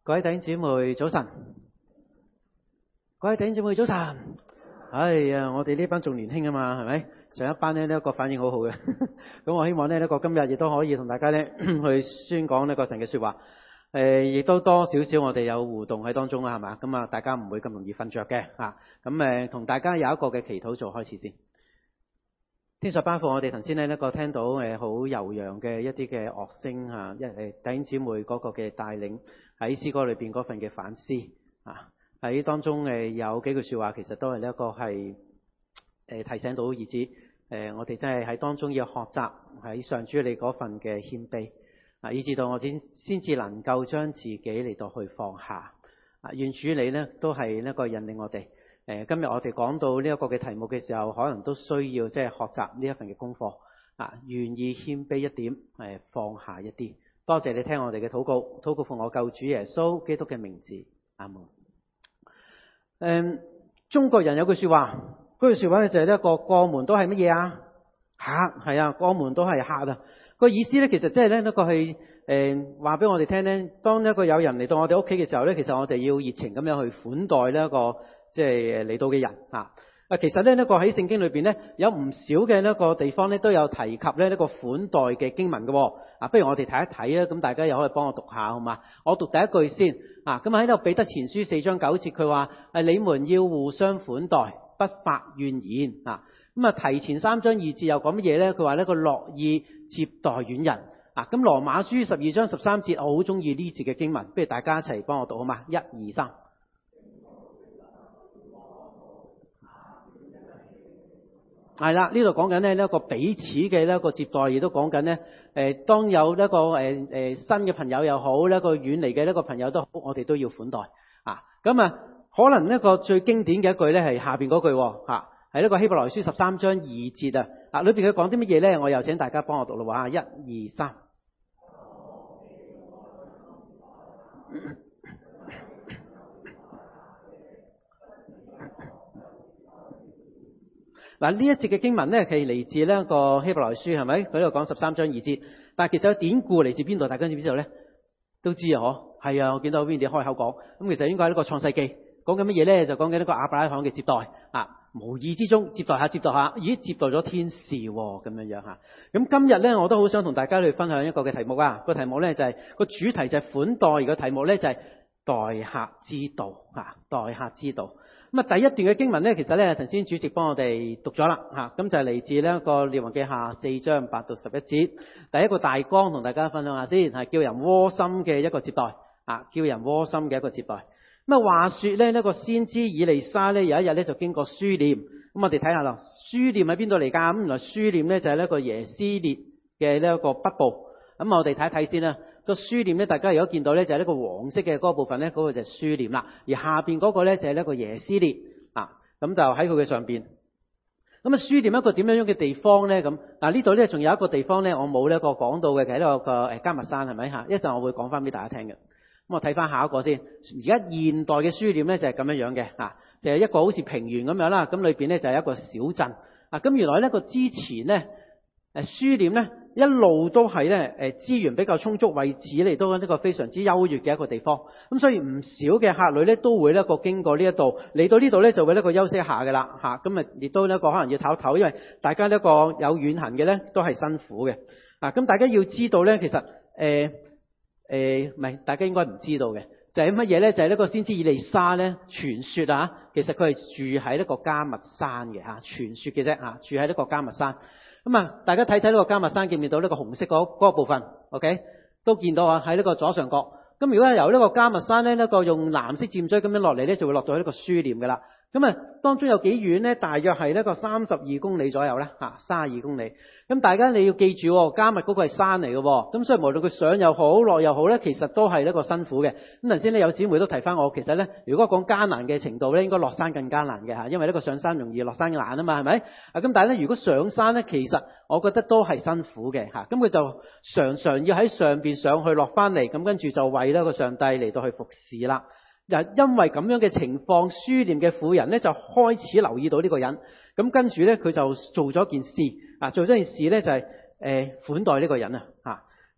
各位弟兄姊妹早晨，各位弟兄姊妹早晨。哎呀，我哋呢班仲年輕啊嘛，係咪？上一班呢一個反應好好嘅，咁我希望呢一個今日亦都可以同大家呢去宣講呢個神嘅說話，亦都多少少我哋有互動喺當中啦，係嘛？咁啊，大家唔會咁容易瞓着嘅吓。咁同大家有一個嘅祈禱做開始先。天上頒布我哋頭先呢一個聽到好悠揚嘅一啲嘅樂聲啊，弟兄姊妹嗰個嘅帶領喺詩歌裏邊嗰份嘅反思啊，喺當中有幾句說話，其實都係呢一個係提醒到兒子我哋真係喺當中要學習喺上主你嗰份嘅謙卑啊，以至到我先至能夠將自己嚟到去放下啊。願主你呢都係呢個引領我哋。今日我哋講到呢一個嘅題目嘅時候，可能都需要即係學習呢一份嘅功課啊，願意謙卑一點，放下一啲。多謝你聽我哋嘅禱告，禱告奉我救主耶穌基督嘅名字，阿門。中國人有句說話，嗰句說話咧就係呢一個過門都係乜嘢啊？客，係啊，過門都係客啊。個意思咧，其實即係咧一個係話俾我哋聽咧，當一個有人嚟到我哋屋企嘅時候咧，其實我哋要熱情咁樣去款待呢一個即係嚟到嘅人啊。其實咧呢個喺聖經裏邊咧有唔少嘅呢個地方咧都有提及咧呢個款待嘅經文嘅。不如我哋睇一睇啊，咁大家又可以幫我讀下好嘛？我讀第一句先啊。咁喺度彼得前書4章9節，佢話你們要互相款待，不發怨言啊。咁啊提前3章2節又講乜嘢咧？佢話呢個樂意接待遠人啊。咁羅馬書12章13節，我好中意呢節嘅經文，不如大家一齊幫我讀好嘛？1、2、3。係啦，呢度講緊呢一個彼此嘅呢一個接待，亦都講緊呢當有一個新嘅朋友又好，一個遠離嘅一個朋友都好，我哋都要款待啊。咁啊，可能一個最經典嘅一句呢係下邊嗰句吓，係呢個希伯來書13章2節啊。裏邊佢講啲乜嘢呢？我又請大家幫我讀咯喎，1、2、3。嗱，呢一節嘅經文咧係嚟自呢個希伯來書，係咪？佢呢度講13章2節，但係其實有典故嚟自邊度？大家知唔知道咧？都知啊，嗬？係啊，我見到 Wendy 開口講，咁其實應該係呢個創世記講緊乜嘢咧？就講緊呢個亞伯拉罕嘅接待啊，無意之中接待下，咦，接待咗天使咁樣樣吓。咁今日咧，我都好想同大家去分享一個嘅題目啊。個題目咧就係個主題就係款待，而個題目咧就係待客之道啊，待客之道。咁啊，第一段嘅經文咧，其實咧頭先主席幫我哋讀咗啦嚇，咁就係嚟自呢一個列王記下4章8到11節。第一個大綱同大家分享下先，係叫人窩心嘅一個接待啊，叫人窩心嘅一個接待。咁啊，話說咧呢個先知以利沙咧有一日咧就經過書念，咁我哋睇下啦，書念喺邊度嚟㗎？咁原來書念咧就係呢個耶斯列嘅呢一個北部。咁我哋睇一睇先啦。個書念咧，大家如果見到咧，就係呢個黃色嘅嗰部分咧，嗰個就係書念啦。而下邊嗰個咧就係呢個耶斯列啊，咁就喺佢嘅上邊。咁啊，書念一個點樣嘅地方咧？咁嗱呢度咧仲有一個地方咧，我冇呢一個講到嘅，就係呢個迦密山，係咪嚇？一陣我會講翻俾大家聽嘅。咁我睇翻下一個先。而家現代嘅書念咧就係咁樣樣嘅嚇，就係一個好似平原咁樣啦。咁裏邊咧就係一個小鎮啊。咁原來呢個之前咧書念咧一路都係咧資源比較充足，位置嚟到呢個非常之優越嘅一個地方。咁所以唔少嘅客旅咧都會呢個經過呢一度，嚟到呢度咧就會呢個休息一下嘅啦嚇。咁啊亦都呢個可能要唞唞，因為大家呢個有遠行嘅咧都係辛苦嘅啊。咁大家要知道咧，其實唔係大家應該唔知道嘅，就係乜嘢咧？就係呢個先知以利沙咧傳說啊，其實佢係住喺呢個迦密山嘅嚇，傳說嘅啫嚇，住喺呢個迦密山。咁啊，大家睇睇呢個迦密山，見唔見到呢個紅色嗰個部分 ？OK， 都見到啊，喺呢個左上角。咁如果由呢個迦密山咧，呢個用藍色箭錐咁樣落嚟咧，就會落到呢個書念噶啦。咁啊，當中有幾遠咧？大約係呢個32公里左右啦，嚇，32公里。咁大家你要記住，迦密嗰個係山嚟嘅，咁所以無論佢上又好落又好咧，其實都係一個辛苦嘅。咁頭先咧有姊妹都提翻我，其實咧如果講艱難嘅程度咧，應該落山更艱難嘅嚇，因為呢個上山容易落山難啊嘛，係咪？啊咁但係咧如果上山咧，其實我覺得都係辛苦嘅嚇。咁佢就常常要喺上邊上去落翻嚟，咁跟住就為呢個上帝嚟到去服侍啦。因為咁樣嘅情況，書念嘅婦人咧就開始留意到呢個人，咁跟住咧佢就做咗件事啊，做咗件事咧就係款待呢個人啊嚇。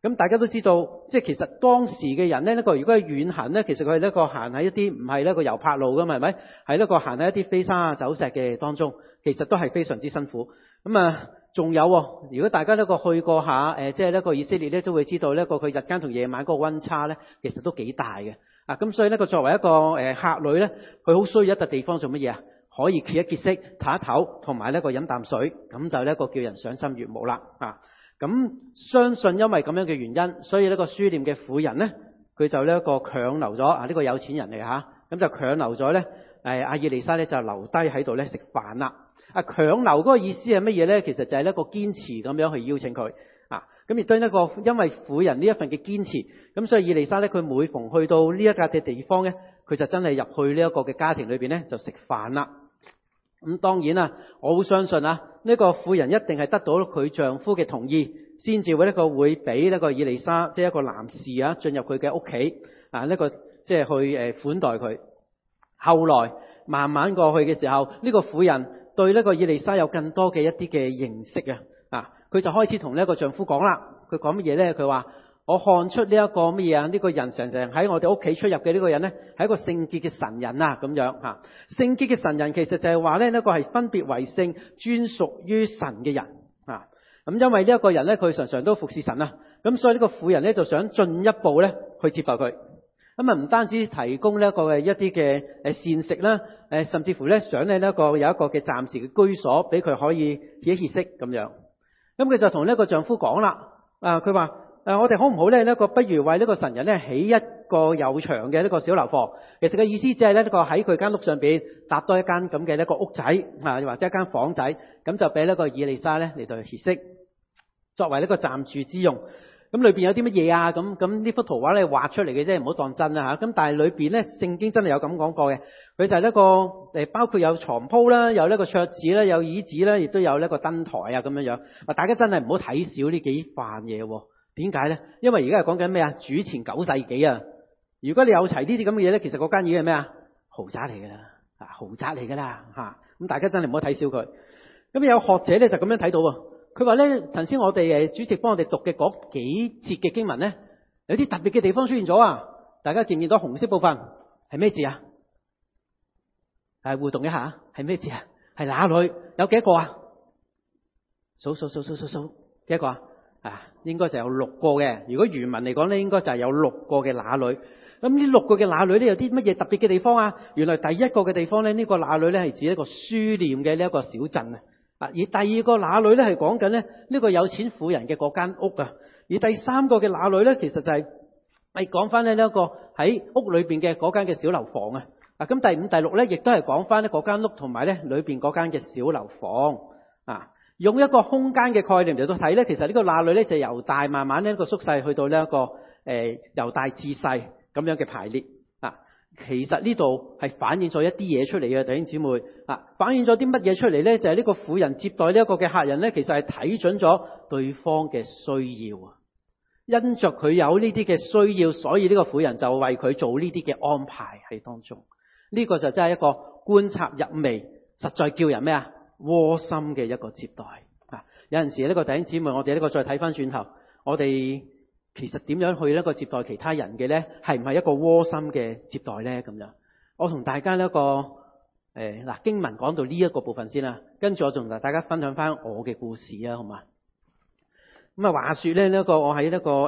咁大家都知道，即係其實當時嘅人咧，如果係遠行咧，其實佢係行喺一啲唔係個油柏路噶嘛，係咪？係行喺一啲飛沙走石嘅當中，其實都係非常之辛苦。咁啊，仲有如果大家去過下即係以色列咧，都會知道佢日間同夜晚嗰個溫差咧，其實都幾大嘅。咁所以作為一個客旅咧，佢好需要一笪地方做乜嘢啊？可以歇一歇息、唞一唞，同埋飲啖水，咁就叫人賞心悅目啦。咁相信因為咁樣嘅原因，所以呢個書念嘅婦人咧，佢就強留咗呢個有錢人嚟嚇，咁就強留咗咧阿以利沙咧就留低喺度咧食飯啦。強留嗰個意思係乜嘢咧？其實就係一個堅持咁樣去邀請佢。咁亦都因為婦人呢一份嘅堅持，咁所以以利沙咧佢每逢去到呢一笪嘅地方咧，佢就真係入去呢一個嘅家庭裏邊咧就食飯啦。咁當然啦，我好相信呢個婦人一定係得到佢丈夫嘅同意，先至會俾呢個以利沙即係一個男士進入佢嘅屋企即係去款待佢。後來慢慢過去嘅時候，呢個婦人對呢個以利沙有更多嘅一啲嘅認識佢就開始同呢個丈夫講啦。佢講乜嘢咧？佢話：我看出呢一個乜嘢呢個人常常喺我哋屋企出入嘅呢個人咧，係一個聖潔嘅神人啊！咁樣聖潔嘅神人其實就係話咧，呢個係分別為聖、專屬於神嘅人咁因為呢一個人咧，佢常常都服侍神咁所以呢個婦人咧就想進一步咧去接待佢。咁唔單止提供呢一個一啲嘅膳食啦，甚至乎咧想咧有一個嘅暫時嘅居所，俾佢可以歇一歇息咁樣。咁佢就同呢個丈夫講啦，佢話我哋好唔好咧？不如為呢個神人咧起一個有牆嘅呢個小樓房。其實嘅意思即係呢個喺佢間屋上邊搭多一間咁嘅一個屋仔或者一間房仔，咁就俾呢個以利沙咧嚟到去歇息，作為呢個暫住之用。咁裏邊有啲乜嘢啊？咁呢幅圖畫咧畫出嚟嘅啫，唔好當真啦嚇。咁但係裏邊咧聖經真係有咁講過嘅，佢就係一個包括有床鋪啦，有呢個桌子啦，有椅子啦，亦都有呢個燈台咁樣樣。大家真係唔好睇少呢幾範嘢喎。點解咧？因為而家係講緊咩啊？主前9世紀啊！如果你有齊呢啲咁嘅嘢咧，其實嗰間已經係咩啊？豪宅嚟㗎啦，豪宅嚟㗎啦嚇。咁大家真係唔好睇少佢。咁有學者咧就咁樣睇到喎。佢話咧，頭先我哋主席幫我哋讀嘅嗰幾節嘅經文咧，有啲特別嘅地方出現咗啊！大家見唔見到紅色部分係咩字啊？互動一下，係咩字啊？係哪裏？有幾多個啊？數幾多個啊？應該就有6個嘅。如果原文嚟講咧，應該就係有6個嘅哪裏。咁呢6個嘅哪裏咧，有啲乜嘢特別嘅地方啊？原來第一個嘅地方咧，呢個哪裏咧係指一個書念嘅呢一個小鎮啊。而第二個哪裏咧係講緊咧呢個有錢婦人嘅嗰間屋啊。而第三個嘅哪裏咧，其實就係講翻呢一個喺屋裏邊嘅嗰間嘅小樓房啊。咁第5、第6咧，亦都係講翻呢嗰間屋同埋咧裏邊嗰間嘅小樓房啊。用一個空間嘅概念嚟到睇咧，其實呢個哪裏咧就由大慢慢呢個縮細去到呢一個由大至細咁樣嘅排列啊。其實呢度係反映咗一啲嘢出嚟嘅，弟兄姊妹反映咗啲乜嘢出嚟咧？就係呢個婦人接待呢一個嘅客人咧，其實係睇準咗對方嘅需要啊。因着佢有呢啲嘅需要，所以呢個婦人就為佢做呢啲嘅安排喺當中。呢個就真係一個觀察入微，實在叫人咩啊？窩心嘅一個接待啊！有陣時呢個弟兄姊妹，我哋呢個再睇翻轉頭，我哋其實點樣去呢個接待其他人嘅咧？係唔係一個窩心嘅接待咧？咁樣，我同大家呢個經文講到呢一個部分先啦，跟住我同大家分享翻我嘅故事啊，好嘛？咁啊，話說咧呢個我喺呢個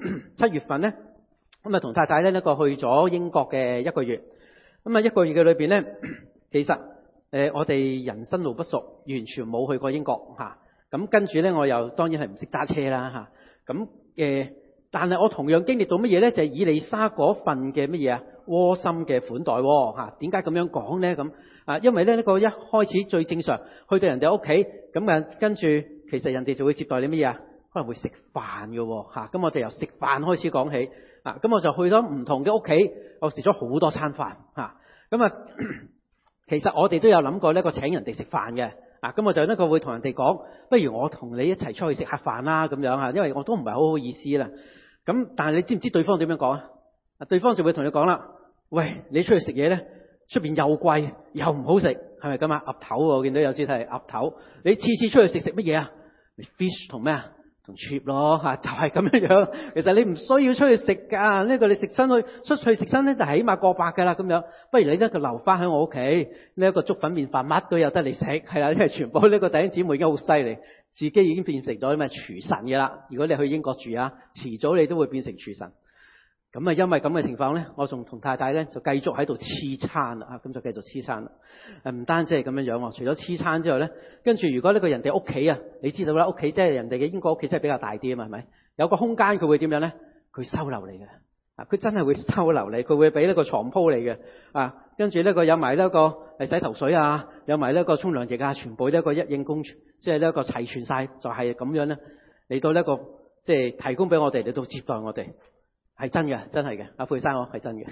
7月份咧，咁啊同太太咧呢個去咗英國嘅1個月，咁啊1個月嘅裏邊咧，其實我哋人生路不熟，完全冇去過英國嚇。咁跟住咧，我又當然係唔識揸車啦嚇。咁但係我同樣經歷到乜嘢咧？就係以利沙嗰份嘅乜嘢啊？窩心嘅款待嚇。點解咁樣講咧？咁因為咧呢個一開始最正常，去到人哋屋企咁啊，跟住其實人哋就會接待你乜嘢啊？可能會食飯嘅嚇。咁我哋由食飯開始講起咁我就去咗唔同嘅屋企，我食咗好多餐飯嚇。咁啊。其實我哋都有諗過呢個請人哋食飯嘅咁我就呢個會同人哋講，不如我同你一齊出去食下飯啦咁樣因為我都唔係好好意思啦。咁但係你知唔知對方點樣講啊？對方就會同你講啦，喂，你出去食嘢咧，出邊又貴又唔好食，係咪咁啊？鴨頭我見到有啲係鴨頭，你次次出去食乜嘢啊？fish 同咩啊？ 同 cheap 咯嚇，就係咁樣樣。其實你唔需要出去食㗎，呢個你食親出去食親咧就起碼過百㗎啦咁樣。不如你呢個留翻喺我屋企，呢一個粥粉麵飯乜都有得你食，係啦，因為全部呢個弟兄姊妹已經好犀利，自己已經變成咗咩廚神㗎啦。如果你去英國住啊，遲早你都會變成廚神。咁啊，因為咁嘅情況咧，我仲同太太咧就繼續喺度黐餐啦，咁就繼續黐餐啦。唔單止係咁樣樣喎，除咗黐餐之外咧，跟住如果呢個人哋屋企啊，你知道啦，屋企即係人哋嘅英國屋企真係比較大啲啊嘛，係咪？有個空間佢會點樣咧？佢收留你嘅，佢真係會收留你，佢會俾呢個床鋪你嘅，跟住呢個有埋呢個洗頭水啊，有埋呢個沖涼液啊，全部呢個一應公全，即係呢個齊全晒，就係咁樣咧嚟到呢個即係提供俾我哋嚟到接待我哋。係真嘅，真係嘅。阿佩珊我係真嘅。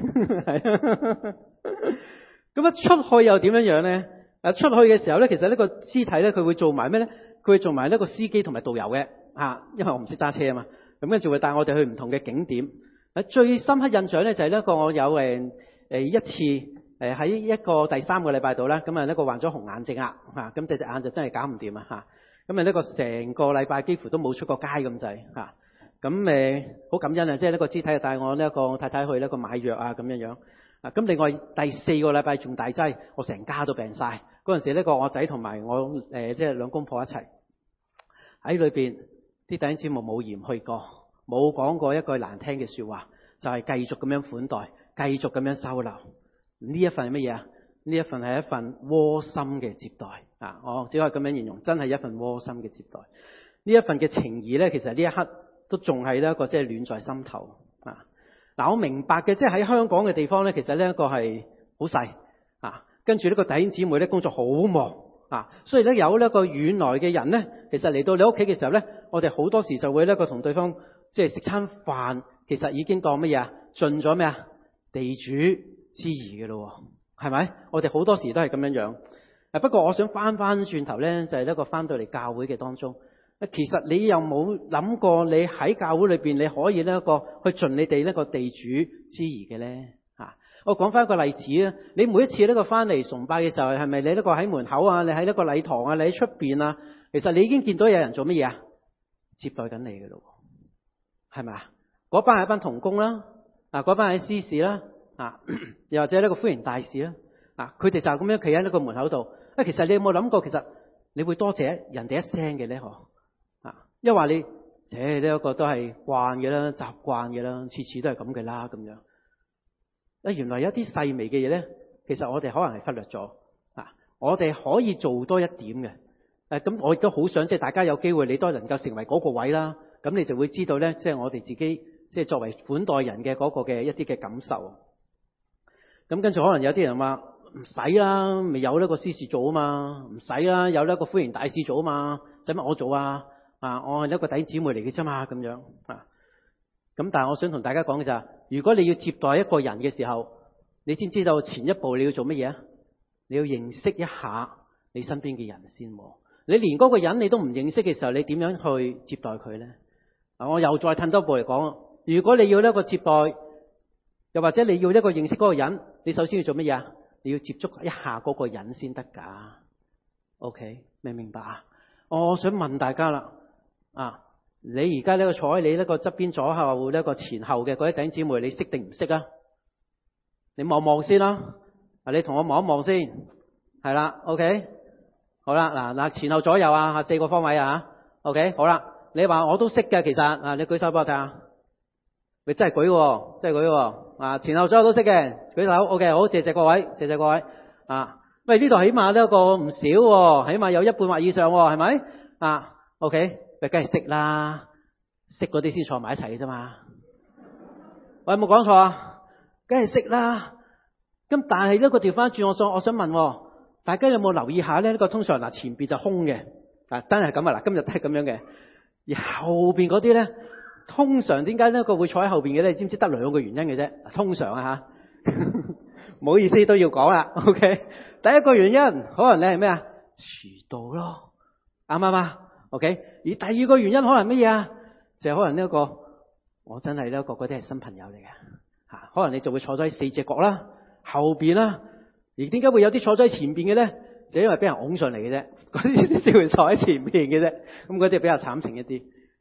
咁出去又點樣樣咧？出去嘅時候咧，其實呢個肢體咧，佢會做埋咩咧？佢會做埋呢個司機同埋導遊嘅因為我唔識揸車啊嘛。咁跟住會帶我哋去唔同嘅景點。最深刻印象咧就係呢個我有一次喺一個第3個禮拜度啦。咁啊呢個患咗紅眼症啊咁隻眼就真係搞唔掂啊咁啊呢個成個禮拜幾乎都冇出過街咁滯咁好感恩啊！即係呢個肢體帶我呢個太太去呢個買藥啊咁樣樣咁另外第4個禮拜仲大劑，我成家都病晒。嗰陣時呢個我仔同埋我即係兩公婆一齊喺裏邊，啲弟兄姊妹冇嫌棄過，冇講過一句難聽嘅說話，就係繼續咁樣款待，繼續咁樣收留。呢一份係乜嘢啊？呢一份係一份窩心嘅接待我只可以咁樣形容，真係一份窩心嘅接待。呢一份嘅情誼咧，其實呢一刻都仲係呢一個即係暖在心頭嗱，我明白嘅，即係喺香港嘅地方咧，其實呢一個係好細跟住呢個弟兄姊妹咧工作好忙所以咧有呢個遠來嘅人咧，其實嚟到你屋企嘅時候咧，我哋好多時就會呢個同對方即係食餐飯，其實已經當乜嘢啊？盡咗咩啊？地主之誼嘅咯，係咪？我哋好多時都係咁樣樣不過我想翻轉頭咧，就係呢個翻到嚟教會嘅當中。其實你有冇諗過，你喺教會裏邊，你可以呢個去盡你哋呢個地主之誼嘅咧？我講翻一個例子啊，你每一次呢個翻嚟崇拜嘅時候，係咪你呢個喺門口啊，你喺呢個禮堂啊，你喺出邊啊，其實你已經見到有人做乜嘢啊？接待緊你嘅咯，係咪啊？嗰班係一班同工啦，嗰班係司事啦，又或者呢個歡迎大使啦，佢哋就咁樣企喺呢個門口度。其實你有冇諗過，其實你會多謝人哋一聲嘅咧？因為話你，呢一個都係慣嘅啦，習慣嘅啦，次次都係咁嘅啦，咁樣。原來有一啲細微嘅嘢咧，其實我哋可能係忽略咗。我哋可以做多一點嘅。咁我亦都好想即係大家有機會，你都能夠成為嗰個位啦。咁你就會知道咧，即係我哋自己即係作為款待人嘅嗰個嘅一啲嘅感受。咁跟住可能有啲人話唔使啦，未有呢個司事做啊嘛，唔使啦，有呢個歡迎大使做啊嘛，使乜我做啊？我係一個弟兄姊妹嚟嘅啫嘛，咁樣咁但係我想同大家講嘅就係，如果你要接待一個人嘅時候，你知唔知道前一步你要做乜嘢啊？你要認識一下你身邊嘅人先。你連嗰個人你都唔認識嘅時候，你點樣去接待佢呢？我又再褪多步嚟講，如果你要一個接待，又或者你要一個認識嗰個人，你首先要做乜嘢啊？你要接觸一下嗰個人先得㗎。OK， 明唔明白啊？我想問大家啦。你而家呢個坐喺你呢個側邊左後呢個前後嘅嗰啲弟兄姊妹，你識定唔識啊？你望望先啦。你同我望一望先，係啦。OK， 好啦，嗱前後左右4個方位OK， 好啦。你話我都識嘅，其實你舉手俾我睇下。你真係舉喎，真係舉喎。前後左右都識嘅，舉手。OK， 好，謝謝各位，謝謝各位。喂，呢度起碼呢個唔少喎，起碼有一半或以上喎，係咪？OK。梗係識啦，識嗰啲先坐埋一齊嘅啫嘛。我有冇講錯啊？梗係識啦。咁但係呢個調翻轉，我想問，大家有冇留意下咧？呢個通常前邊就空嘅，真係咁今日都係咁樣嘅。而後邊嗰啲咧，通常點解呢個會坐喺後邊嘅咧？你知唔知得2個原因嘅啫？通常唔好意思都要講啦。OK， 第一個原因可能你係咩啊？遲到咯，啱唔啱啊？OK， 而第二個原因可能乜嘢啊？就係可能呢一個，我真係呢一個嗰啲係新朋友嚟嘅，可能你就會坐咗喺4隻角啦，後邊啦。而點解會有啲坐咗喺前邊嘅咧？就因為俾人拱上嚟嘅啫，嗰啲先會坐喺前邊嘅啫。咁嗰啲比較慘情一啲。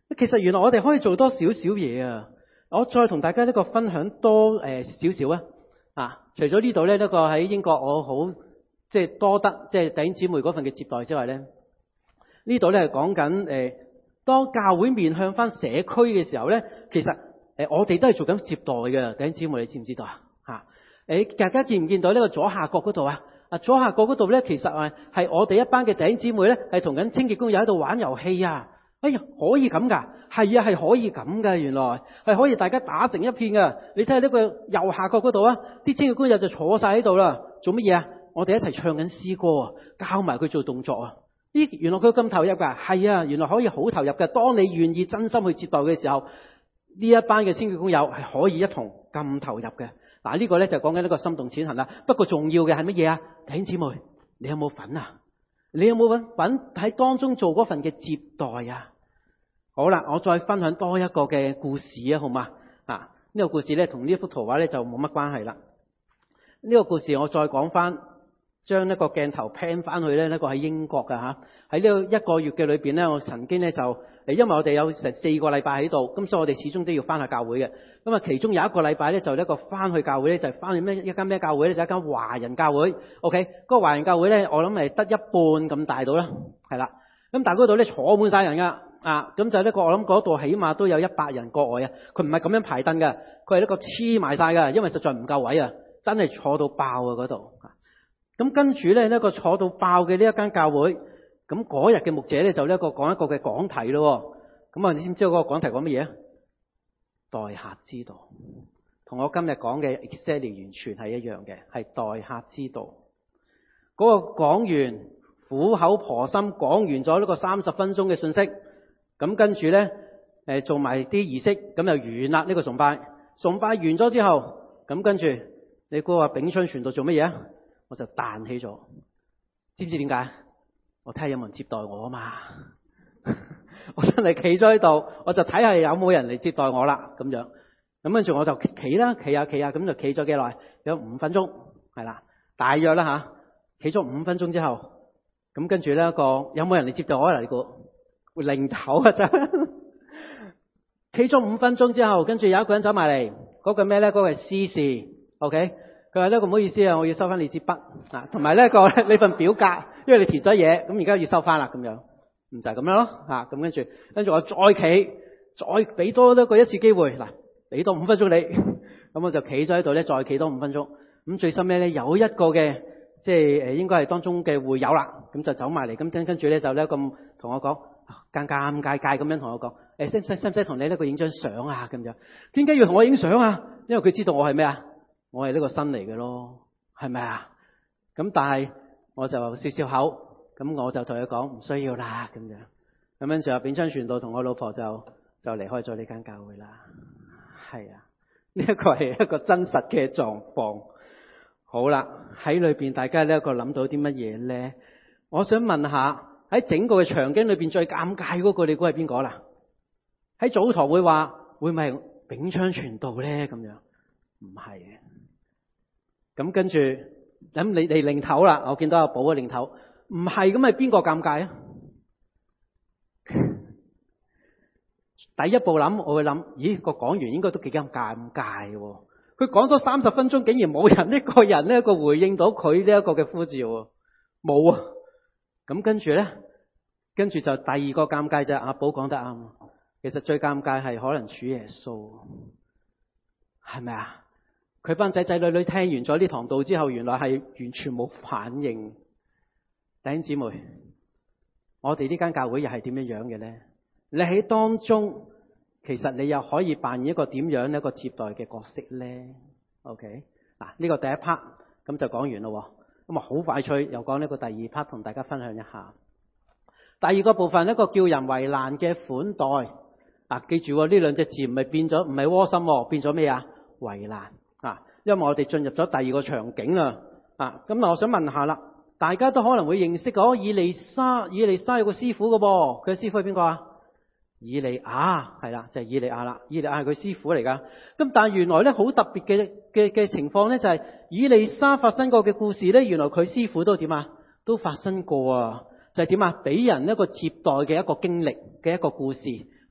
其實原來我哋可以做多少少嘢啊！我再同大家呢個分享多少少啊！除咗呢度咧，呢個喺英國我好即係多得即係弟兄姊妹嗰份嘅接待之外咧，呢度咧係講緊當教會面向翻社區嘅時候咧，其實我哋都係做緊接待嘅。弟兄姊妹，你知唔知道啊？大家見唔見到呢個左下角嗰度啊？左下角嗰度咧，其實係我哋一班嘅弟兄姊妹咧，係同緊清潔工友喺度玩遊戲啊！哎呀，可以咁噶？係啊，係可以咁噶，原來係可以大家打成一片噶。你睇下呢個右下角嗰度啊，啲清潔工友就坐晒喺度啦，做乜嘢啊？我哋一齊唱緊詩歌啊，教埋佢做動作啊！咦，原來佢咁投入噶？係啊，原來可以好投入嘅。當你願意真心去接待嘅時候，呢一班嘅清潔工友係可以一同咁投入嘅。嗱，呢個咧就講緊呢個心動淺行啦。不過重要嘅係乜嘢啊？弟兄姊妹，你有冇份啊？你有冇份喺當中做嗰份嘅接待啊？好啦，我再分享多一個嘅故事啊，好嘛？呢個故事咧同呢幅圖畫咧就冇乜關係啦。呢個故事我再講翻，將一個鏡頭 pan 翻去咧，呢個喺英國㗎吓。喺呢個一個月嘅裏邊咧，我曾經咧就因為我哋有成4個禮拜喺度，咁所以我哋始終都要翻去教會嘅。咁啊，其中有一個禮拜咧就一個翻去教會咧，就係翻去一間咩教會咧？就一間華人教會。OK，嗰個華人教會咧，我諗係得一半咁大到啦，係啦。咁但係嗰度咧坐滿晒人噶。咁就呢個我諗嗰度起碼都有100人國外啊！佢唔係咁樣排凳嘅，佢係呢個黐埋晒嘅，因為實在唔夠位啊！真係坐到爆啊嗰度。咁跟住咧呢個坐到爆嘅呢一間教會，咁嗰日嘅牧者咧就呢一個講一個嘅講題咯。咁你知唔知道嗰個講題講乜嘢啊？待客之道，同我今日講嘅 exactly 完全係一樣嘅，係待客之道。嗰個講員苦口婆心講完咗呢個30分鐘嘅信息。咁跟住咧，做埋啲儀式，咁就完啦。呢個崇拜完咗之後，咁跟住你估話炳昌傳道做乜嘢啊？我就彈起咗，知唔知點解？我睇下有冇人接待我啊嘛。我真係企咗喺度，我就睇下有冇人嚟接待我啦。咁樣，咁跟住我就企下，咁就企咗幾耐？有5分鐘，係啦，大約啦吓。企咗5分鐘之後，咁跟住咧有冇人嚟接待我嚟？你估？零頭啊真，企咗5分鐘之後，跟住有一個人走埋嚟，嗰個咩咧？嗰個係司事 ，OK？佢話呢個唔好意思啊，我要收翻你支筆啊，同埋呢你份表格，因為你填咗嘢，咁而家要收翻啦，咁樣，就係咁樣咯，咁跟住我再企，再俾多一次機會，嗱，俾多5分鐘你，咁我就企咗喺度咧，再企多5分鐘，咁最深咧有一個嘅即係應該係當中嘅會友啦，咁就走埋嚟，咁跟住咧就咧咁同我講。尷尬咁樣同我講，使唔使同你呢個影張相啊？咁樣，點解要同我影相啊？因為佢知道我係咩啊？我係呢個新嚟嘅咯，係咪啊？咁但係我就笑口，咁我就同佢講唔需要啦，咁樣。咁跟住阿炳昌傳道同我老婆就離開咗呢間教會啦。係啊，呢一個係一個真實嘅狀況。好啦，喺裏邊大家呢一個諗到啲乜嘢咧？我想問下。喺整個嘅場景裏邊最尷尬嗰個，你估係邊個啦？喺早堂會話會唔係炳昌傳道咧？咁樣唔係嘅。咁跟住咁你哋擰頭啦，我見到阿寶嘅擰頭，唔係咁係邊個尷尬啊？第一步諗，我會諗，咦個講員應該都幾尷尬嘅。佢講咗30分鐘，竟然冇人一個人呢個回應到佢呢一個嘅呼召，冇啊！咁跟住咧，就第二個尷尬就係阿寶講得啱。其實最尷尬係可能主耶穌，係咪啊？佢班仔仔女女聽完咗呢堂道之後，原來係完全冇反應。弟兄姊妹，我哋呢間教會又係點樣嘅咧？你喺當中，其實你又可以扮演一個點樣一個接待嘅角色咧 ？OK， 嗱呢個第一 part 咁就講完咯。咁啊，好快脆又講呢個第二 part 同大家分享一下。第二個部分一個叫人為難嘅款待。記住呢兩隻字唔係變咗，唔係窩心，變咗咩啊？為難因為我哋進入咗第二個場景啦。咁我想問下啦，大家都可能會認識以利沙有個師傅嘅噃，佢嘅師傅係邊個啊？以利亞係啦，就係以利亞啦。以利亞係佢師傅嚟噶。咁但係原來咧好特別嘅情況咧，就係以利沙發生過嘅故事咧，原來佢師傅都點啊？都發生過啊！就係點啊？俾人一個接待嘅一個經歷嘅一個故事。弟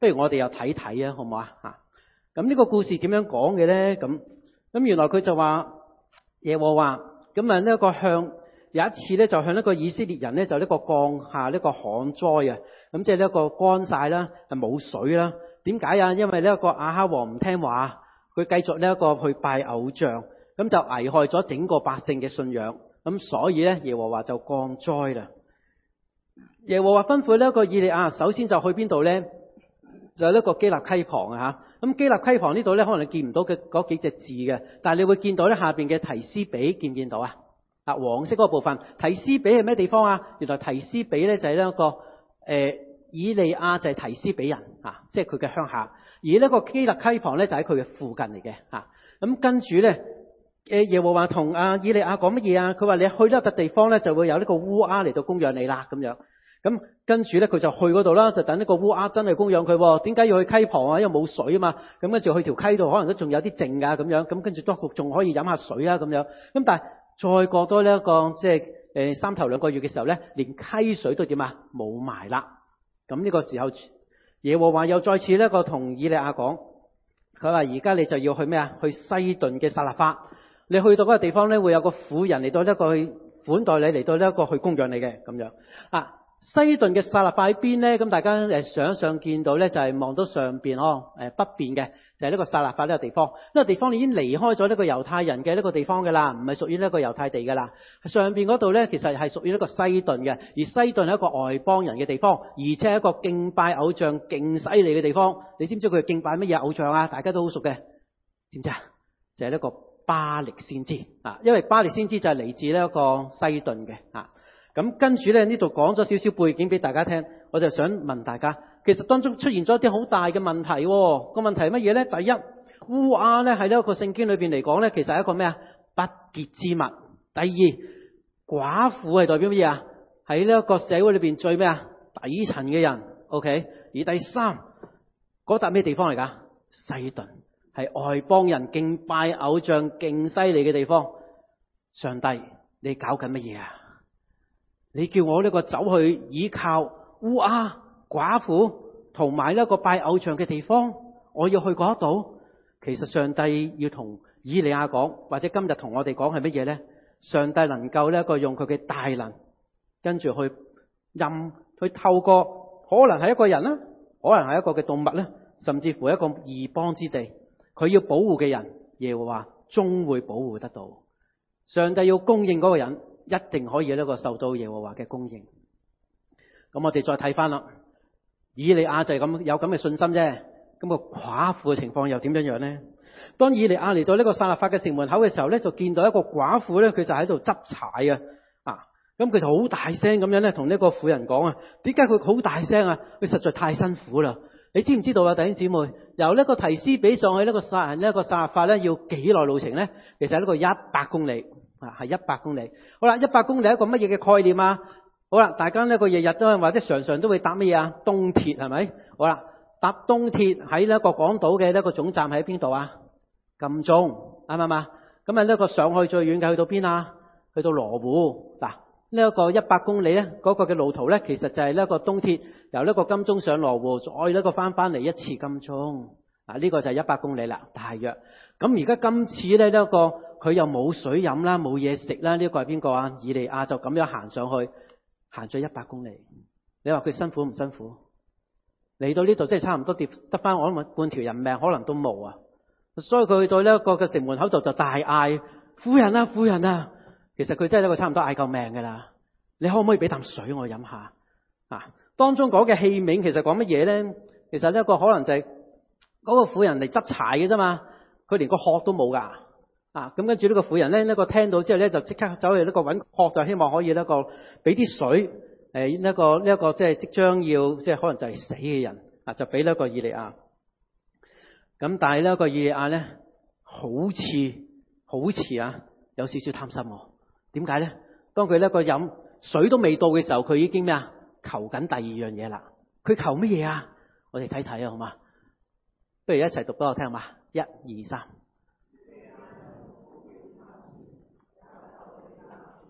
不如我哋又睇睇啊，好唔好啊？咁呢個故事點樣講嘅咧？咁原來佢就話耶和華咁啊，呢一個有一次咧，就向一個以色列人咧，就呢個降下呢個旱災啊。咁即係呢一個乾晒啦，係冇水啦。點解啊？因為呢一個亞哈王唔聽話，佢繼續呢一個去拜偶像，咁就危害咗整個百姓嘅信仰。咁所以咧，耶和華就降災啦。耶和華吩咐呢一個以利亞，首先就去邊度咧？就係呢個基立溪旁啊嚇。咁基立溪旁呢度咧，可能你見唔到嘅嗰幾隻字嘅，但係你會見到咧下邊嘅提斯比，見唔見到啊？黃色嗰個部分，提斯比係咩地方啊？原來提斯比咧就係呢一個以利亞就係提斯比人啊，即係佢嘅鄉下。而呢個基立溪旁咧就喺佢嘅附近嚟嘅嚇。咁跟住咧，耶和華同以利亞講乜嘢啊？佢話你去呢個地方咧就會有呢個烏鴉嚟到供養你啦咁樣。咁跟住咧佢就去嗰度啦，就等呢個烏鴉真係供養佢。點解要去溪旁啊？因為冇水啊嘛。咁跟住去條溪度可能都仲有啲剩㗎咁樣。咁跟住都仲可以飲下水啊咁樣。咁但係再過多呢一個即係3頭2個月嘅時候咧，連溪水都點啊冇埋啦。咁呢個時候耶和華又再次呢個同以利亞講，佢話而家你就要去咩啊？去西頓嘅撒勒法。你去到嗰個地方咧，會有個婦人嚟到呢個去款待你，嚟到呢一個去供養你嘅咁樣啊。西頓嘅撒勒法喺邊咧？咁大家上一上見到咧，就係望到上邊北邊嘅就係呢個撒勒法呢個地方。呢個地方已經離開咗呢個猶太人嘅呢個地方噶啦，唔係屬於呢個猶太地噶啦。上邊嗰度咧，其實係屬於呢個西頓嘅，而西頓係一個外邦人嘅地方，而且係一個敬拜偶像勁犀利嘅地方。你知唔知佢敬拜乜嘢偶像啊？大家都好熟嘅，知唔知啊？就係呢個巴力先知啊，因為巴力先知就係嚟自呢一個西頓嘅啊。咁跟住咧，呢度講咗少少背景俾大家聽，我就想問大家，其實當中出現咗一啲好大嘅問題。個問題係乜嘢咧？第一，烏鴉咧喺呢一個聖經裏邊嚟講咧，其實係一個咩啊？不潔之物。第二，寡婦係代表乜嘢啊？喺呢一個社會裏邊最咩啊？底層嘅人。OK。而第三，嗰笪咩地方嚟噶？西頓係外邦人敬拜偶像勁犀利嘅地方。上帝，你搞緊乜嘢啊？你叫我呢個走去依靠烏鴉、寡婦同埋呢個拜偶像嘅地方，我要去嗰度。其實上帝要同以利亞講，或者今日同我哋講係乜嘢呢？上帝能夠呢個用佢嘅大能，跟住去透過可能係一個人啦，可能係一個嘅動物啦，甚至乎一個異邦之地，佢要保護嘅人，耶和華終會保護得到。上帝要供應嗰個人，一定可以呢個受到耶和華嘅供應。咁我哋再睇翻啦，以利亞就係咁有咁嘅信心啫。咁個寡婦嘅情況又點樣樣呢？當以利亞嚟到呢個撒勒法嘅城門口嘅時候咧，就見到一個寡婦咧，佢就喺度執柴啊。咁佢就好大聲咁樣咧，同呢個婦人講啊。點解佢好大聲啊？佢實在太辛苦啦。你知唔知道啊，弟兄姊妹？由呢個提斯比上去呢個撒勒法咧，要幾耐路程咧？其實係呢個100公里。係100公里。好啦，100公里係一個乜嘢嘅概念啊？好啦，大家呢個日日都或者常常都會搭乜嘢啊？東鐵係咪？好啦，搭東鐵喺呢個港島嘅呢個總站喺邊度啊？金鐘啱唔啱啊？咁啊呢個上去最遠嘅去到邊啊？去到羅湖。嗱，呢一個100公里咧，嗰個嘅路途咧，其實就係呢個東鐵由呢個金鐘上羅湖，再呢個翻嚟一次金鐘。呢個就係100公里啦，大約。咁而家今次咧呢個佢又冇水飲啦，冇嘢食啦，呢個係邊個啊？以利亞就咁樣行上去，行咗100公里。你話佢辛苦唔辛苦？嚟到呢度即係差唔多得翻我諗半條人命，可能都冇啊！所以佢去到呢個嘅城門口度就大嗌：婦人啊，婦人啊！其實佢真係一個差唔多嗌救命噶啦。你可唔可以俾啖水我飲下？當中講嘅器皿其實講乜嘢咧？其實呢一個可能就係嗰個婦人嚟執柴嘅啫嘛，佢連個殼都冇噶。咁跟住呢個婦人咧，呢個聽到之後咧，就即刻走去呢個揾殼，就希望可以呢個俾啲水，呢一個即係即將要即係可能就係死嘅人就俾呢個以利亞。咁但係呢個以利亞咧，好似有少少貪心喎。點解咧？當佢呢個飲水都未到嘅時候，佢已經咩啊？求緊第二樣嘢啦。佢求乜嘢啊？我哋睇睇啊，好嘛？不如一齊讀俾我聽嘛？1、2、3。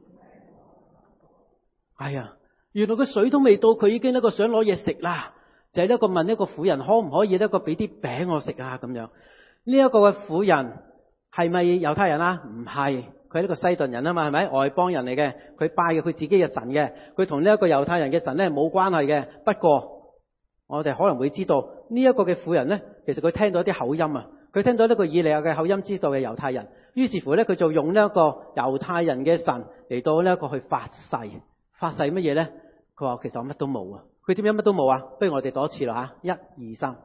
係啊，原來個水都未到，佢已經呢個想攞嘢食啦。 就係呢一個問一個婦人可唔可以呢個俾啲餅我食啊咁樣。呢一個嘅婦人係咪猶太人啊？唔係，佢係呢個西頓人啊嘛，係咪外邦人嚟嘅？佢拜嘅佢自己嘅神嘅，佢同呢一個猶太人嘅神咧冇關係嘅。不過我哋可能會知道呢一個嘅婦人咧，其實佢聽到一啲口音啊，佢聽到呢個以利亞嘅口音，知道嘅猶太人，於是乎咧佢就用呢一個猶太人嘅神嚟到呢一個去發誓，發誓乜嘢咧？佢話其實我乜都冇啊！佢點樣乜都冇啊？不如我哋讀一次啦吓，1、2、3。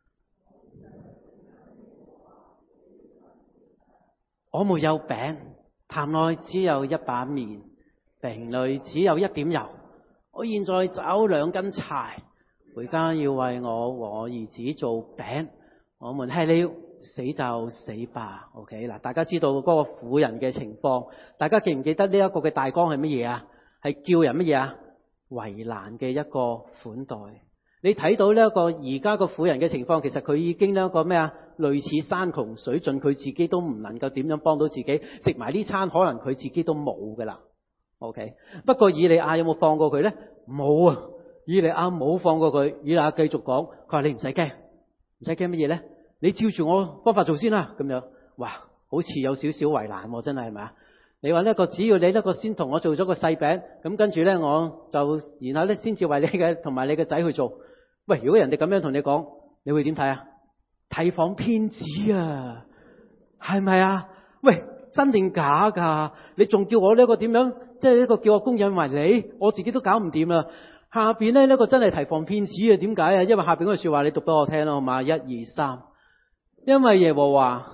我沒有餅，壇內只有一把麵，瓶裏只有一點油。我現在找2根柴，回家要為我和我兒子做餅。我們吃了，死就死吧。OK 嗱，大家知道嗰個婦人嘅情況，大家記唔記得呢一個嘅大綱係乜嘢啊？係叫人乜嘢啊？為難嘅一個款待。你睇到呢一個而家個婦人嘅情況，其實佢已經呢一個咩啊？類似山窮水盡，佢自己都唔能夠點樣幫到自己，食埋呢餐可能佢自己都冇噶啦。OK， 不過以利亞有冇放過佢呢？冇啊！以利亞冇放過佢。以利亞繼續講，佢話你唔使驚，唔使驚乜嘢呢？你照住我方法做先啦。咁樣，哇，好似有少少為難喎，真係咪啊？你話呢個只要你呢個先同我做咗個細餅，咁跟住呢我就然後呢先至為你嘅同埋你嘅仔去做。喂，如果人哋咁樣同你講，你會點睇啊？提防騙子啊，係咪啊？喂，真定假噶？你仲叫我呢個點樣？即係呢個叫我供引為你，我自己都搞唔掂啦。下邊呢個真係提防騙子啊？點解啊？因為下邊嗰句說話你讀俾我聽咯，好嘛？1、2、3。因為耶和華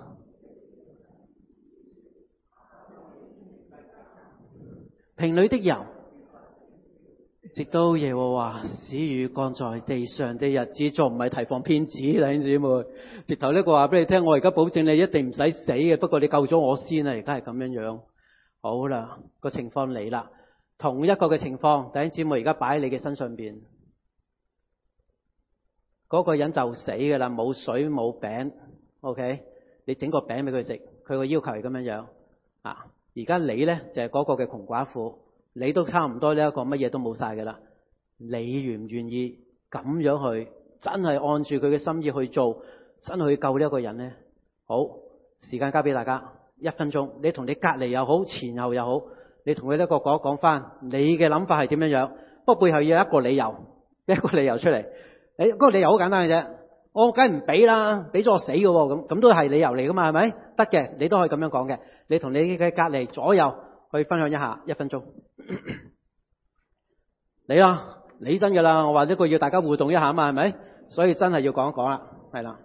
瓶裏的油，直到耶和華使雨降在地上的日子，仲唔係提防騙子，弟兄姊妹？直頭呢個話俾你聽，我而家保證你一定唔使死嘅，不過你救咗我先啊！而家係咁樣樣。好啦，個情況嚟啦，同一個嘅情況，弟兄姊妹而家擺喺你嘅身上邊，嗰個人就死噶啦，冇水冇餅。OK， 你整個餅俾佢食，佢個要求係咁樣樣啊。而家你呢，就係嗰個嘅窮寡婦，你都差唔多呢一個乜嘢都冇晒噶啦。你願唔願意咁樣去真係按住佢嘅心意去做，真係去救呢一個人呢？好，時間交俾大家1分鐘，你同你隔離又好，前後又好，你同佢呢個講翻你嘅諗法係點樣樣。不過背後要有一個理由，一個理由出嚟。嗰個理由好簡單嘅啫。我梗係唔俾啦，俾咗我死嘅喎，咁都係理由嚟噶嘛，係咪？得嘅，你都可以咁樣講嘅。你同你嘅隔離左右去分享一下，1分鐘。你啦，你真嘅啦，我話呢個要大家互動一下嘛，係咪？所以真係要講一講啦，係啦。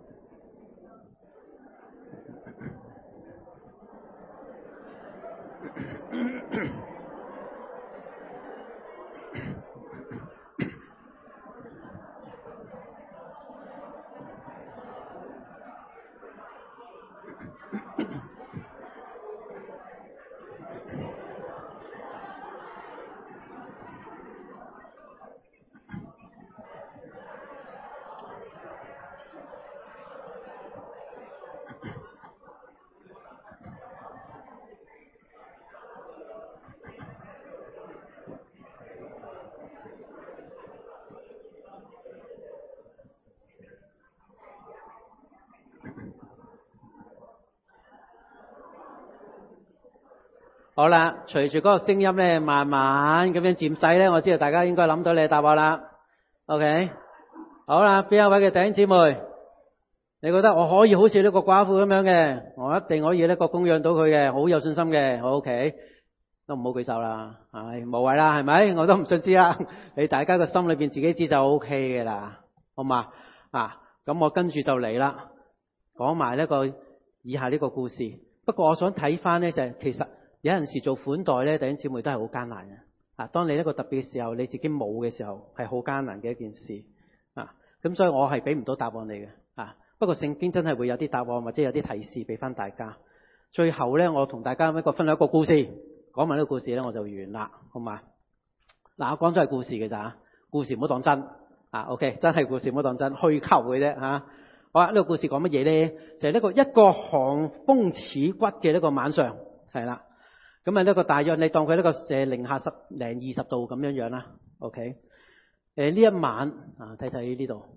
好啦，隨住嗰個聲音咧，慢慢咁樣漸細咧，我知道大家應該諗到你嘅答案啦。OK， 好啦，邊一位嘅弟兄姊妹，你覺得我可以好似呢個寡婦咁樣嘅，我一定可以呢個供養到佢嘅，好有信心嘅。好 OK， 都唔好舉手啦，係無謂啦，係咪？我都唔想知啦，你大家個心裏邊自己知就 OK 嘅啦，好嘛？咁我跟住就嚟啦，講埋呢個以下呢個故事。不過我想睇翻呢，就係其實。有陣時做款待咧，弟兄姊妹都係好艱難嘅。當你一個特別嘅時候，你自己冇嘅時候，係好艱難嘅一件事。咁所以我係俾唔到答案你嘅。不過聖經真係會有啲答案或者有啲提示俾翻大家。最後咧，我同大家分享一個故事，講埋呢個故事咧，我就完啦，好嘛？我講咗係故事嘅咋，故事唔好當真。OK， 真係故事唔好當真，虛構嘅啫嚇。好啦，呢個故事講乜嘢咧？就係一個寒風刺骨嘅一個晚上，係啦。咁呢個大約你當佢呢個零下10-20度咁樣樣啦。OK， 呢一晚啊，睇睇呢度，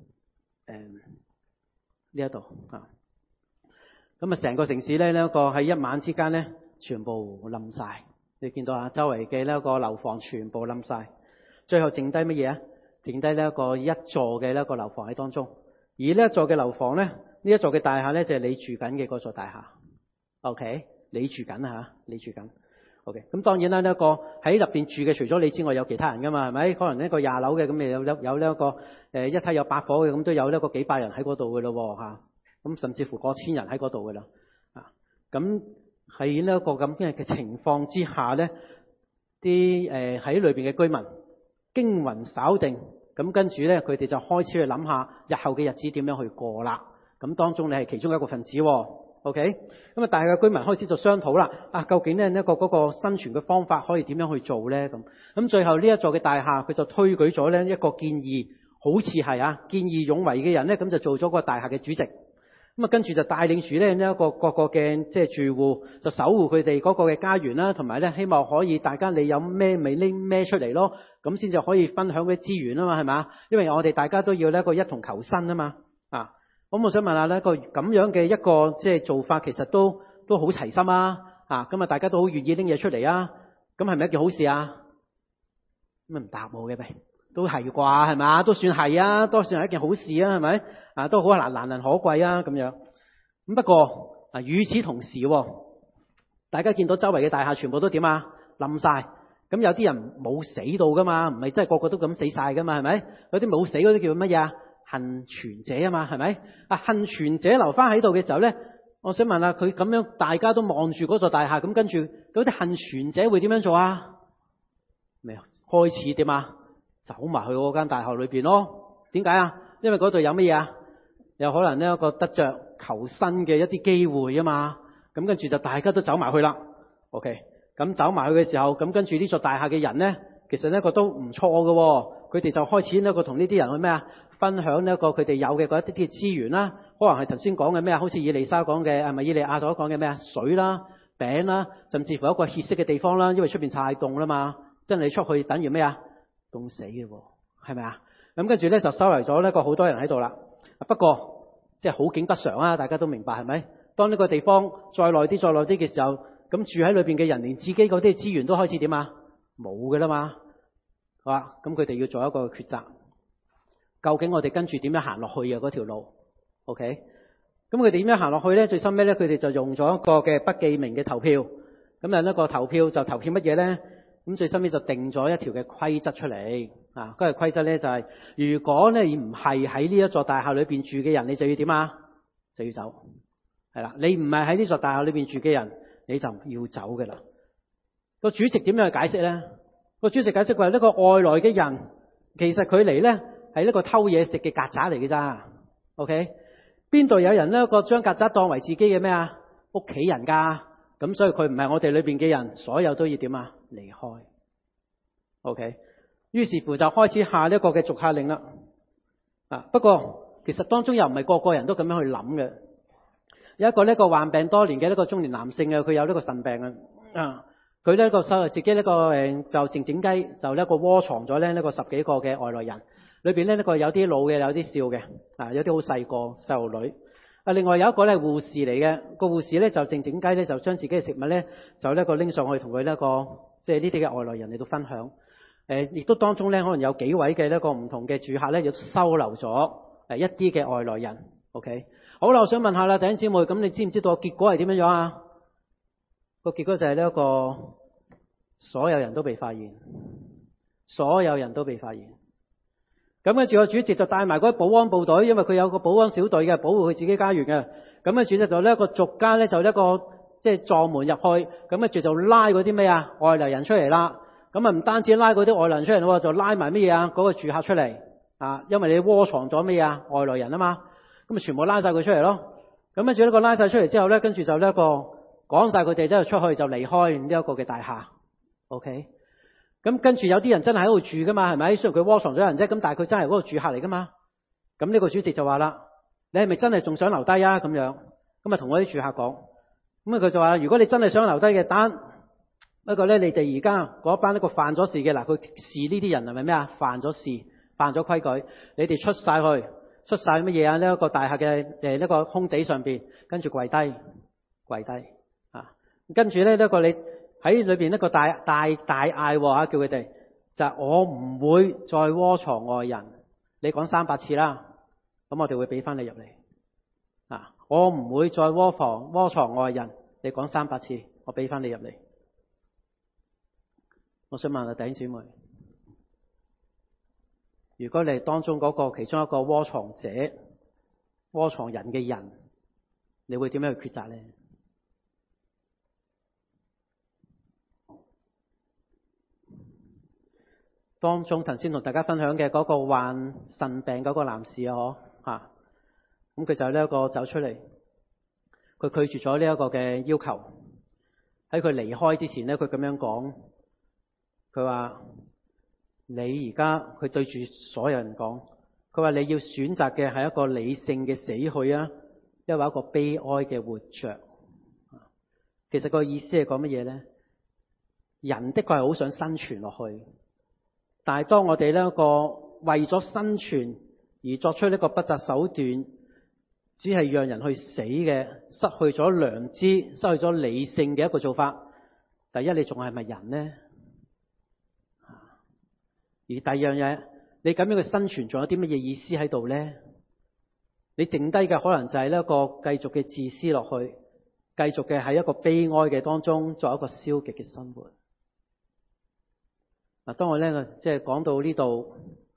呢一度啊，咁啊成個城市咧呢一個喺一晚之間咧，全部冧晒。你見到啊，周圍嘅呢一個樓房全部冧晒，最後剩低乜嘢啊？剩低呢一個一座嘅呢一個樓房喺當中。而呢一座嘅樓房咧，呢一座嘅大廈咧就係你住緊嘅嗰座大廈。OK， 你住緊啊嚇，你住緊。OK， 咁當然啦，呢一個喺入邊住嘅除咗你之外，有其他人噶嘛，係咪？可能呢一個20樓嘅，咁你有呢一個一梯有8伙嘅，咁都有呢一個幾百人喺嗰度嘅咯嚇。咁甚至乎過千人喺嗰度嘅啦。啊，咁喺呢一個咁嘅情況之下咧，啲喺裏邊嘅居民驚魂稍定，咁跟住咧佢哋就開始去諗下日後嘅日子點樣去過啦。咁當中你係其中一個分子，OK？ 咁啊，大嘅居民開始就商討啦。啊，究竟咧一個嗰個生存嘅方法可以點樣去做咧？咁最後呢一座嘅大廈佢就推舉咗咧一個建議，好似係啊見義勇為嘅人咧，咁就做咗個大廈嘅主席。咁啊，跟住就帶領住咧呢一個各個嘅即係住戶，就守護佢哋嗰個嘅家園啦，同埋咧希望可以大家你有咩咪拎咩出嚟咯，咁先至可以分享嗰啲資源啊嘛，係嘛？因為我哋大家都要呢一個一同求生啊嘛。啊，咁我想問下呢個咁樣嘅一個即係做法，其實都好齊心啊。啊，咁啊大家都好願意拎嘢出嚟啊。咁係咪一件好事啊？咁唔答我嘅咪？都係啩，係嘛？都算係啊，都算係一件好事啊，係咪？啊，都好難能可貴啊，咁樣。咁不過啊，與此同時，大家見到周圍嘅大廈全部都點啊？冧晒。咁有啲人冇死到噶嘛，唔係真係個個都咁死晒噶嘛，係咪？有啲冇死嗰啲叫乜嘢啊？幸存者啊嘛，係咪？啊，幸存者留翻喺度嘅時候咧，我想問下佢咁樣，大家都望住嗰座大廈，咁跟住嗰啲幸存者會點樣做啊？咩啊？開始點啊？走埋去嗰間大廈裏邊咯。點解啊？因為嗰度有乜嘢啊？有可能呢一個得着求生嘅一啲機會啊嘛。咁跟住就大家都走埋去啦。OK， 咁走埋去嘅時候，咁跟住呢座大廈嘅人咧，其實呢個都唔錯嘅。佢哋就開始呢個同呢啲人去咩啊？分享呢一個佢哋有嘅嗰一啲嘅資源啦。可能係頭先講嘅咩啊？好似以利沙講嘅，係咪以利亞所講嘅咩啊？水啦、餅啦，甚至乎一個歇息嘅地方啦。因為出邊太凍啦嘛，真係你出去等於咩啊？凍死嘅，係咪啊？咁跟住咧就收嚟咗呢個好多人喺度啦。不過即係好景不常啊，大家都明白係咪？當呢個地方再耐啲嘅時候，咁住喺裏邊嘅人連自己嗰啲資源都開始點啊？冇嘅啦嘛。好啦，咁佢哋要做一個抉擇，究竟我哋跟住點樣行落去啊？嗰條路 ，OK？ 咁佢哋點樣行落去咧？最深尾咧，佢哋就用咗一個嘅不記名嘅投票。咁啊，呢個投票就投票乜嘢咧？咁最深尾就定咗一條嘅規則出嚟啊！嗰個規則咧就係，如果咧你唔係喺呢一座大廈裏邊住嘅人，你就要點啊？就要走，係啦。你唔係喺呢座大廈裏邊住嘅人，你就要走嘅啦。個主席點樣去解釋咧？個主席解釋話呢個外來嘅人，其實佢嚟咧係一個偷嘢食嘅曱甴嚟嘅咋。OK， 邊度有人呢個將曱甴當為自己嘅咩啊？屋企人㗎。咁所以佢唔係我哋裏邊嘅人，所有都要點啊？離開。OK， 於是乎就開始下一個嘅逐客令啦。啊，不過其實當中又唔係個個人都咁樣去諗嘅。有一個呢個患病多年嘅呢個中年男性啊，佢有呢個腎病啊。佢呢個自己呢個就靜靜雞就呢個窩藏咗呢個10幾個嘅外來人，裏邊呢個有啲老嘅，有啲少嘅，啊有啲好細個細路女。啊，另外有一個咧護士嚟嘅，個護士咧就靜靜雞咧就將自己嘅食物咧就呢個拎上去同佢呢個即係呢啲嘅外來人嚟到分享。亦都當中咧可能有幾位嘅呢個唔同嘅住客咧亦都收留咗一啲嘅外來人。OK， 好啦，我想問下啦，弟兄姊妹，咁你知唔知道結果係點樣樣啊？個結果就係呢一個所有人都被發現，所有人都被發現。咁跟住個主席就帶埋嗰啲保安部隊，因為佢有個保安小隊嘅保護佢自己家園嘅。咁跟住就呢一個逐家咧就一個即係撞門入去，咁跟住就拉嗰啲咩啊外來人出嚟啦。咁啊唔單止拉嗰啲外來人出嚟咯，就拉埋乜嘢啊嗰個住客出嚟啊，因為你窩藏咗咩啊外來人啊嘛。咁啊全部拉晒佢出嚟咯。咁跟住呢個拉晒出嚟之後咧，跟住就呢一個講晒佢哋之後出去就離開呢一個嘅大廈。OK。咁跟住有啲人真係喺度住噶嘛，係咪？雖然佢窩藏咗人啫，咁但係佢真係嗰個住客嚟噶嘛。咁呢個主席就話啦：你係咪真係仲想留低啊？咁樣咁啊，同我啲住客講。咁啊，佢就話：如果你真係想留低嘅，不過咧，你哋而家嗰班呢個犯咗事嘅嗱，佢視呢啲人係咪咩啊？犯咗事犯咗規矩，你哋出晒乜嘢啊？呢一個大廈嘅呢個空地上邊，跟住跪低啊！跟住咧呢個你喺裏邊一個大嗌喎，叫佢哋就係我唔會再窩藏外人，你講300次啦，咁我哋會俾翻你入嚟啊！我唔會再窩藏外人，你講300次，我俾翻你入嚟。我想問下弟兄姊妹，如果你係當中嗰個其中一個窩藏者、窩藏人嘅人，你會點樣去抉擇呢？當中頭先同大家分享嘅嗰個患腎病嗰個男士啊，咁佢就呢一個走出嚟，佢拒絕咗呢一個嘅要求。喺佢離開之前呢，佢咁樣講，佢話你而家佢對住所有人講，佢話你要選擇嘅係一個理性嘅死去啊，抑或一個悲哀嘅活着。其實個意思係講乜嘢呢？人的確係好想生存落去，但係當我哋呢個為咗生存而作出呢個不擇手段，只係讓人去死嘅，失去咗良知、失去咗理性嘅一個做法。第一，你仲係咪人呢？而第二樣嘢，你咁樣嘅生存仲有啲乜嘢意思喺度呢？你剩低嘅可能就係呢一個繼續嘅自私落去，繼續嘅喺一個悲哀嘅當中作一個消極嘅生活。嗱，當我咧即係講到呢度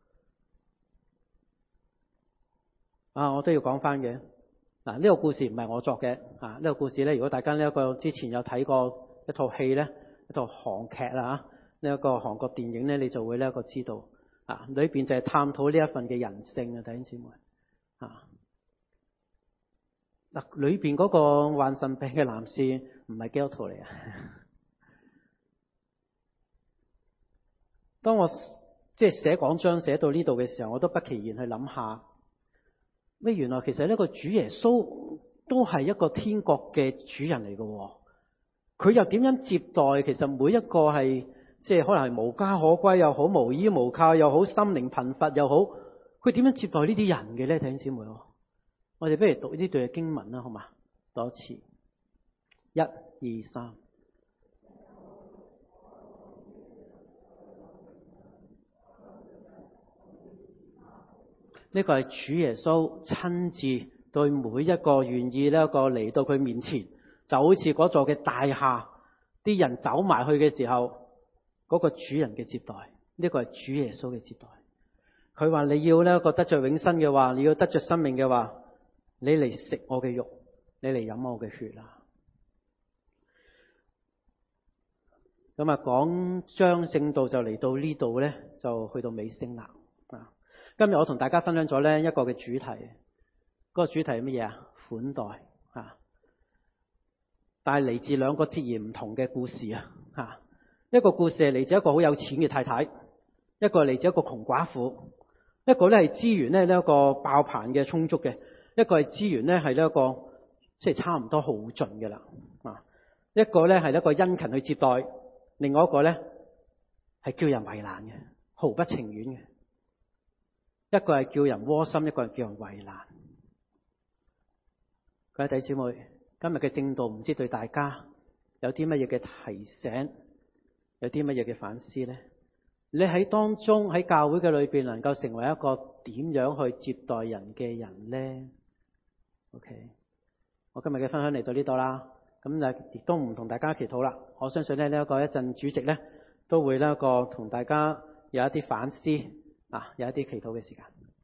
我都要講翻嘅。嗱，呢個故事唔係我作嘅呢個故事咧，如果大家呢一個之前有睇過一套戲咧，一套韓劇啦呢一個韓國電影咧，你就會呢一個知道裏邊就係探討呢一份嘅人性啊，弟兄姊妹嗱，裏邊嗰個患腎病嘅男士唔係基督徒嚟啊。當我即係寫講章寫到呢度嘅時候，我都不其然去諗下，原來其實呢個主耶穌都係一個天國嘅主人嚟嘅，佢又點樣接待？其實每一個係即係可能係無家可歸又好，無依無靠又好，心靈貧乏又好，佢點樣接待呢啲人嘅咧？弟兄姊妹，我哋不如讀呢段嘅經文啦，好嘛？讀一次，1、2、3。呢個係主耶穌親自對每一個願意呢一個嚟到佢面前，就好似嗰座嘅大廈，啲人走埋去嘅時候，嗰個主人嘅接待，呢個係主耶穌嘅接待。佢話你要呢個得着永生嘅話，你要得着生命嘅話，你嚟食我嘅肉，你嚟飲我嘅血啦。咁講章聖道就嚟到呢度呢，就去到尾聲啦。今日我同大家分享咗呢一個嘅主題，嗰個主題係乜嘢啊？款待但係嚟自兩個截然唔同嘅故事啊！一個故事係嚟自一個好有錢嘅太太，一個係嚟自一個窮寡婦，一個咧係資源咧呢一個爆棚嘅充足嘅，一個係資源咧係呢一個即係差唔多耗盡嘅啦一個咧係一個殷勤去接待，另外一個咧係叫人為難嘅，毫不情願嘅。一個係叫人窩心，一個係叫人為難。各位弟兄姊妹，今日嘅正道唔知對大家有啲乜嘢嘅提醒，有啲乜嘢嘅反思呢？你喺當中喺教會嘅裏邊能夠成為一個點樣去接待人嘅人呢？ OK， 我今日嘅分享嚟到呢度啦，咁亦都唔同大家祈禱啦。我相信呢一個一陣主席呢都會呢一個同大家有一啲反思有一啲祈禱嘅時間。